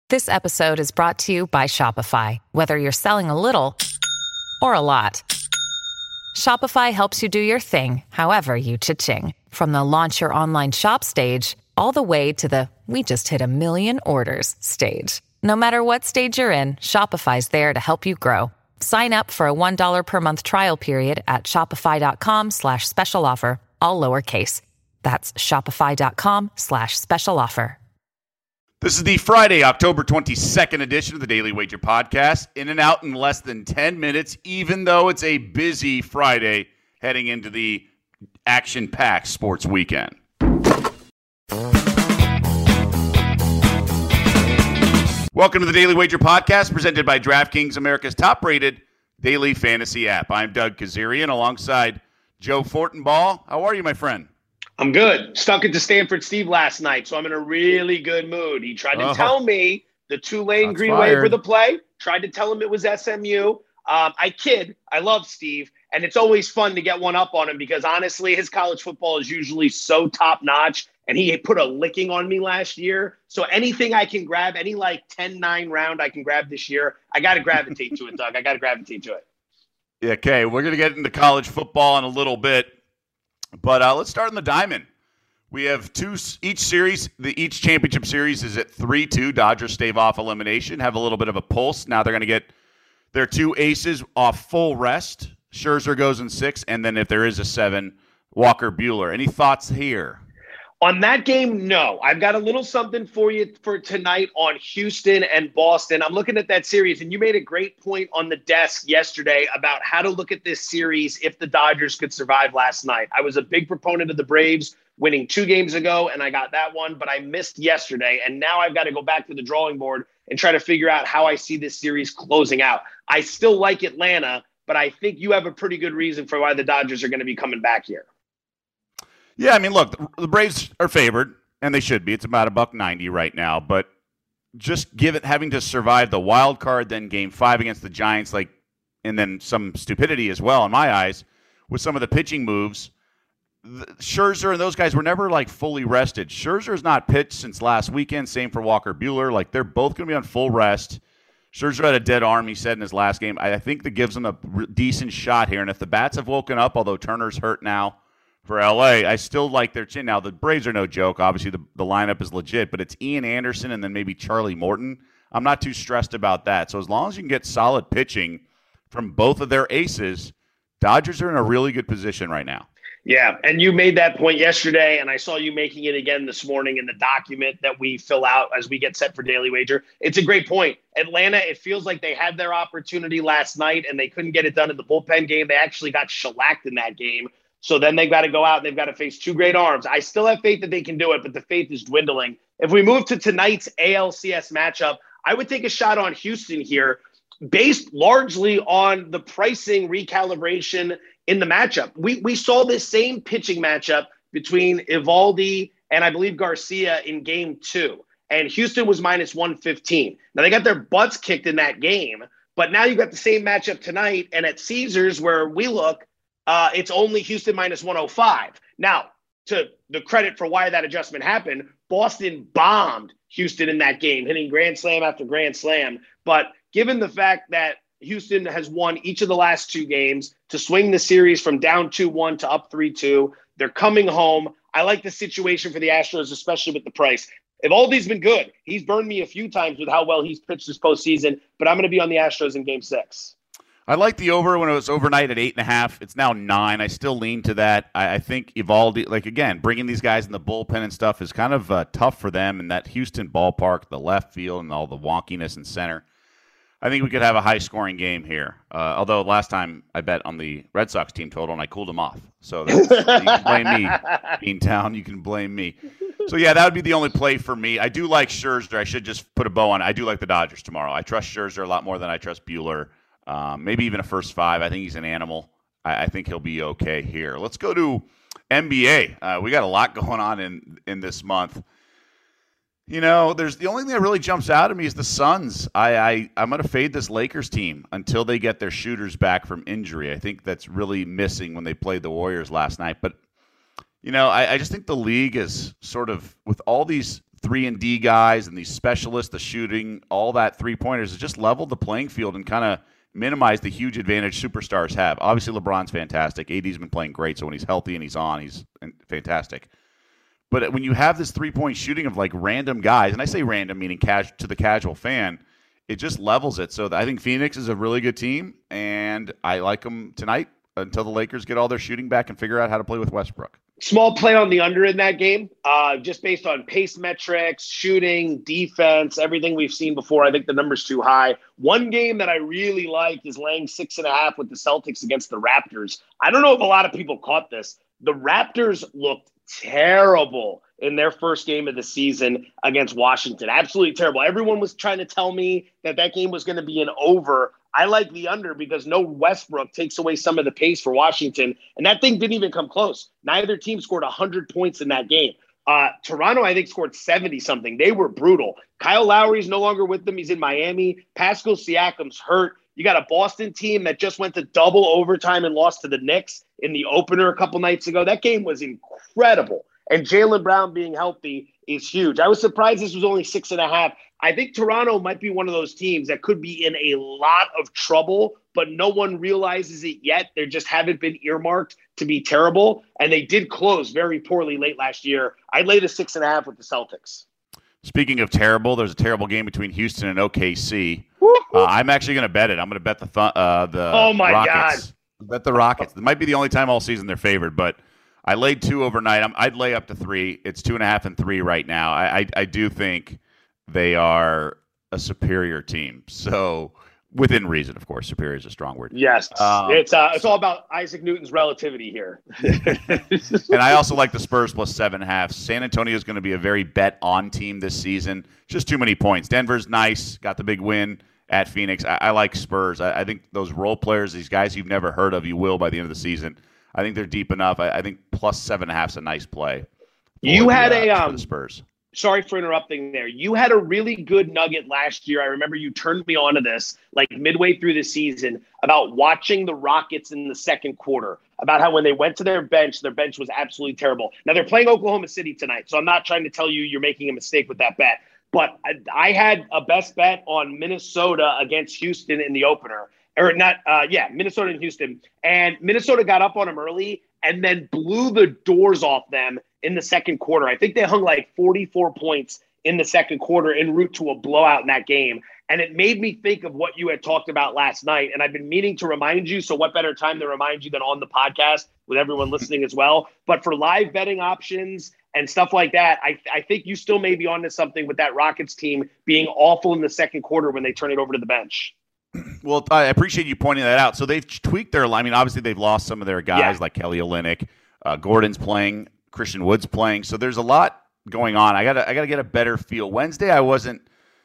This episode is brought to you by Shopify. Whether you're selling a little or a lot, Shopify helps you do your thing, however you cha-ching. From the launch your online shop stage, all the way to the we just hit 1 million orders stage. No matter what stage you're in, Shopify's there to help you grow. Sign up for a $1 per month trial period at shopify.com/special offer, all lowercase. That's shopify.com/special offer. This is the Friday, October 22nd edition of the Daily Wager Podcast. In and out in less than 10 minutes, even though it's a busy Friday heading into the action-packed sports weekend. Welcome to the Daily Wager Podcast, presented by DraftKings, America's top-rated daily fantasy app. I'm Doug Kazarian, alongside Joe Fortenbaugh. How are you, my friend? I'm good. Stuck it to Stanford Steve last night, so I'm in a really good mood. He tried to tell me the Tulane Green Wave were the play. Tried to tell him it was SMU. I kid. I love Steve, and it's always fun to get one up on him because, honestly, his college football is usually so top-notch, and he put a licking on me last year. So anything I can grab, any 10-9 round I can grab this year, I got to gravitate to it, Doug. I got to gravitate to it. Okay, we're going to get into college football in a little bit. But let's start in the diamond. We have each series. Each championship series is at 3-2. Dodgers stave off elimination, have a little bit of a pulse. Now they're going to get their two aces off full rest. Scherzer goes in 6, and then if there is a 7, Walker Buehler. Any thoughts here? On that game, no. I've got a little something for you for tonight on Houston and Boston. I'm looking at that series, and you made a great point on the desk yesterday about how to look at this series if the Dodgers could survive last night. I was a big proponent of the Braves winning 2 games ago, and I got that one, but I missed yesterday, and now I've got to go back to the drawing board and try to figure out how I see this series closing out. I still like Atlanta, but I think you have a pretty good reason for why the Dodgers are going to be coming back here. Yeah, I mean, look, the Braves are favored, and they should be. It's about $1.90 right now. But just having to survive the wild card, then Game 5 against the Giants, and then some stupidity as well, in my eyes, with some of the pitching moves. Scherzer and those guys were never fully rested. Scherzer's not pitched since last weekend. Same for Walker Buehler. They're both going to be on full rest. Scherzer had a dead arm, he said in his last game. I think that gives him a decent shot here. And if the bats have woken up, although Turner's hurt now, for LA, I still like their chin. Now, the Braves are no joke. Obviously, the lineup is legit, but it's Ian Anderson and then maybe Charlie Morton. I'm not too stressed about that. So as long as you can get solid pitching from both of their aces, Dodgers are in a really good position right now. Yeah, and you made that point yesterday, and I saw you making it again this morning in the document that we fill out as we get set for Daily Wager. It's a great point. Atlanta, it feels like they had their opportunity last night, and they couldn't get it done in the bullpen game. They actually got shellacked in that game. So then they've got to go out and they've got to face 2 great arms. I still have faith that they can do it, but the faith is dwindling. If we move to tonight's ALCS matchup, I would take a shot on Houston here based largely on the pricing recalibration in the matchup. We saw this same pitching matchup between Eovaldi and I believe Garcia in Game 2, and Houston was minus 115. Now they got their butts kicked in that game, but now you got the same matchup tonight, and at Caesars where we look, it's only Houston minus 105. Now, to the credit for why that adjustment happened, Boston bombed Houston in that game, hitting grand slam after grand slam. But given the fact that Houston has won each of the last 2 games to swing the series from down 2-1 to up 3-2, they're coming home. I like the situation for the Astros, especially with the price. Eovaldi's been good. He's burned me a few times with how well he's pitched this postseason, but I'm going to be on the Astros in Game 6. I like the over when it was overnight at 8.5. It's now 9. I still lean to that. I think Eovaldi, again, bringing these guys in the bullpen and stuff is kind of tough for them. And that Houston ballpark, the left field, and all the wonkiness in center. I think we could have a high-scoring game here. Although last time I bet on the Red Sox team total, and I cooled them off. So you can blame me, Beantown. You can blame me. So, yeah, that would be the only play for me. I do like Scherzer. I should just put a bow on it. I do like the Dodgers tomorrow. I trust Scherzer a lot more than I trust Buehler. Maybe even a first 5. I think he's an animal. I think he'll be okay here. Let's go to NBA. We got a lot going on in this month. You know, there's the only thing that really jumps out at me is the Suns. I'm going to fade this Lakers team until they get their shooters back from injury. I think that's really missing when they played the Warriors last night. But, you know, I just think the league is sort of, with all these 3-and-D guys and these specialists, the shooting, all that three-pointers, has just leveled the playing field and kind of minimized the huge advantage superstars have. Obviously, LeBron's fantastic. AD's been playing great, so when he's healthy and he's on, he's fantastic. But when you have this three-point shooting of like random guys, and I say random meaning to the casual fan, it just levels it. So I think Phoenix is a really good team, and I like them tonight until the Lakers get all their shooting back and figure out how to play with Westbrook. Small play on the under in that game, just based on pace metrics, shooting, defense, everything we've seen before. I think the number's too high. One game that I really like is laying 6.5 with the Celtics against the Raptors. I don't know if a lot of people caught this. The Raptors looked terrible in their first game of the season against Washington. Absolutely terrible. Everyone was trying to tell me that game was going to be an over. I like the under because no Westbrook takes away some of the pace for Washington, and that thing didn't even come close. Neither team scored 100 points in that game. Toronto, I think, scored 70-something. They were brutal. Kyle Lowry's no longer with them. He's in Miami. Pascal Siakam's hurt. You got a Boston team that just went to double overtime and lost to the Knicks in the opener a couple nights ago. That game was incredible. And Jaylen Brown being healthy is huge. I was surprised this was only 6.5. I think Toronto might be one of those teams that could be in a lot of trouble, but no one realizes it yet. They just haven't been earmarked to be terrible. And they did close very poorly late last year. I laid a 6.5 with the Celtics. Speaking of terrible, there's a terrible game between Houston and OKC. I'm actually going to bet it. I'm going to bet the oh my Rockets. God. Bet the Rockets. It might be the only time all season they're favored, but I laid 2 overnight. I'd lay up to 3. It's 2.5 and 3 right now. I do think they are a superior team. So within reason, of course. Superior is a strong word. Yes. It's all about Isaac Newton's relativity here. And I also like the Spurs plus 7.5. San Antonio is going to be a very bet-on team this season. Just too many points. Denver's nice. Got the big win at Phoenix. I like Spurs. I think those role players, these guys you've never heard of, you will by the end of the season. I think they're deep enough. I think plus 7.5 is a nice play. You had for the Spurs. Sorry for interrupting there. You had a really good nugget last year. I remember you turned me on to this like midway through the season about watching the Rockets in the second quarter, about how when they went to their bench was absolutely terrible. Now they're playing Oklahoma City tonight, so I'm not trying to tell you you're making a mistake with that bet. But I had a best bet on Minnesota against Houston in the opener. Minnesota and Houston. And Minnesota got up on them early and then blew the doors off them in the second quarter. I think they hung like 44 points in the second quarter en route to a blowout in that game. And it made me think of what you had talked about last night. And I've been meaning to remind you. So what better time to remind you than on the podcast with everyone listening as well. But for live betting options and stuff like that, I think you still may be onto something with that Rockets team being awful in the second quarter when they turn it over to the bench. Well, I appreciate you pointing that out. So they've tweaked their line. I mean, obviously they've lost some of their guys like Kelly Olynyk. Gordon's playing. Christian Wood's playing. So there's a lot going on. I gotta get a better feel. Wednesday I wasn't,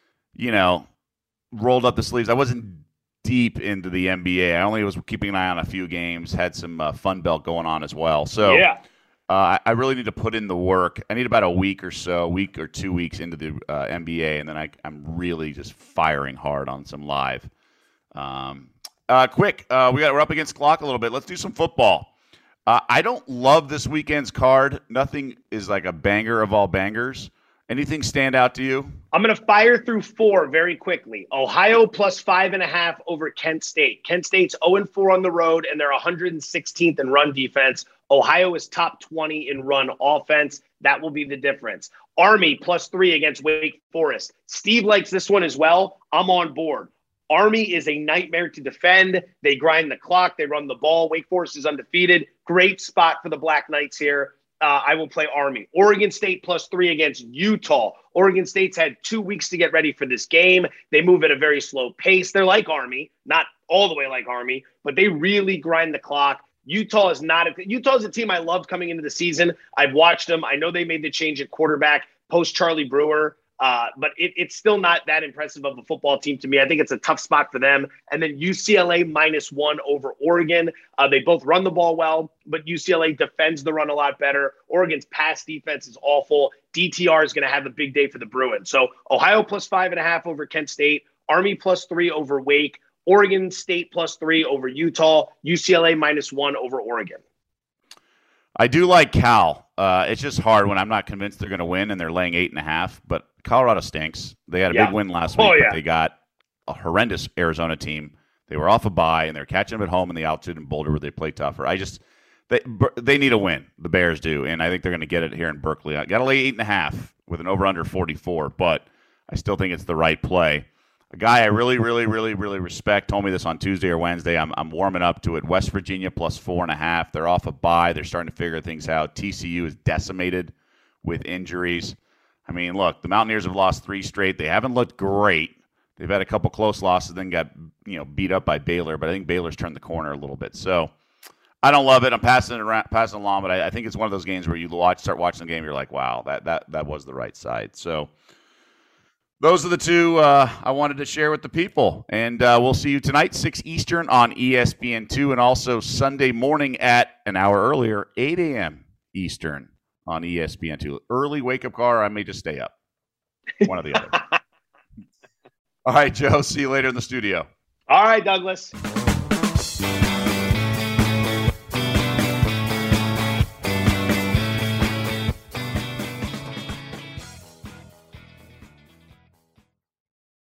rolled up the sleeves. I wasn't deep into the NBA. I only was keeping an eye on a few games. Had some Fun Belt going on as well. So I really need to put in the work. I need about a week or 2 weeks into the NBA, and then I'm really just firing hard on some live. Quick, we're up against clock a little bit. Let's do some football. I don't love this weekend's card. Nothing is like a banger of all bangers. Anything stand out to you? I'm going to fire through 4 very quickly. Ohio plus 5.5 over Kent State. Kent State's 0-4 on the road, and they're 116th in run defense. Ohio is top 20 in run offense. That will be the difference. Army plus 3 against Wake Forest. Steve likes this one as well. I'm on board. Army is a nightmare to defend. They grind the clock. They run the ball. Wake Forest is undefeated. Great spot for the Black Knights here. I will play Army. Oregon State plus 3 against Utah. Oregon State's had 2 weeks to get ready for this game. They move at a very slow pace. They're like Army, not all the way like Army, but they really grind the clock. Utah's a team I loved coming into the season. I've watched them. I know they made the change at quarterback post Charlie Brewer. But it's still not that impressive of a football team to me. I think it's a tough spot for them. And then UCLA -1 over Oregon. They both run the ball well, but UCLA defends the run a lot better. Oregon's pass defense is awful. DTR is going to have a big day for the Bruins. So Ohio plus 5.5 over Kent State. Army plus 3 over Wake. Oregon State plus 3 over Utah. UCLA -1 over Oregon. I do like Cal. It's just hard when I'm not convinced they're going to win and they're laying 8.5. But Colorado stinks. They had a big win last week, but they got a horrendous Arizona team. They were off a bye, and they're catching them at home in the altitude in Boulder where they play tougher. They need a win. The Bears do, and I think they're going to get it here in Berkeley. I got to lay 8.5 with an over/under 44, but I still think it's the right play. A guy I really, really, really, really respect told me this on Tuesday or Wednesday. I'm warming up to it. West Virginia plus 4.5. They're off a bye. They're starting to figure things out. TCU is decimated with injuries. I mean, look, the Mountaineers have lost 3 straight. They haven't looked great. They've had a couple close losses, then got beat up by Baylor. But I think Baylor's turned the corner a little bit. So I don't love it. I'm passing along, but I think it's one of those games where you start watching the game, you're like, wow, that was the right side. So those are the two I wanted to share with the people. And we'll see you tonight, 6 Eastern on ESPN2, and also Sunday morning at an hour earlier, 8 a.m. Eastern on ESPN2. Early wake-up call, or I may just stay up. One or the other. All right, Joe. See you later in the studio. All right, Douglas.